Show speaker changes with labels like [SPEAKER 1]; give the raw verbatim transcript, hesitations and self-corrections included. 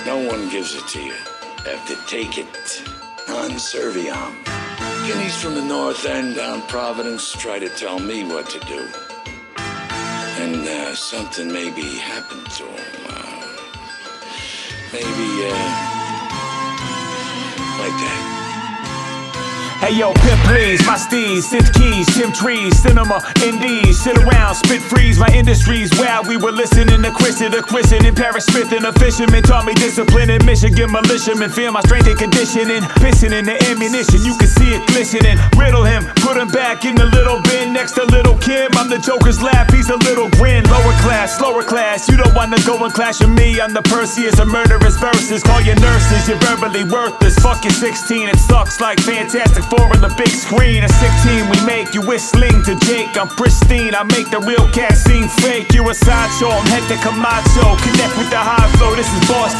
[SPEAKER 1] No one gives it to you. Have to take it. Hans Serviam. Guineas from the North End down Providence try to tell me what to do. And uh, something maybe happened to him. Uh, maybe, uh, like that.
[SPEAKER 2] Hey yo, pimp please, my steez, synth keys, Tim trees, cinema, indies, sit around, spit freeze, my industries. While we were listening to Chris and the Christian and Paris Smith and a fisherman taught me discipline in Michigan militiamen. Feel my strength and conditioning, pissing in the ammunition, you can see it glistening. Riddle him, put him back in the little bin next to little Kim. I'm the Joker's laugh, he's a little grin. Lower class, slower class, you don't wanna go and clash with me. I'm the Perseus of murderous verses. Call your nurses, you're verbally worthless. Fuck your sixteen, it sucks like Fantastic Four on the big screen. A sick team we make, you whistling to Jake. I'm pristine, I make the real cat seem fake. You a sideshow, I'm Hector Camacho. Connect with the high flow, this is Boston.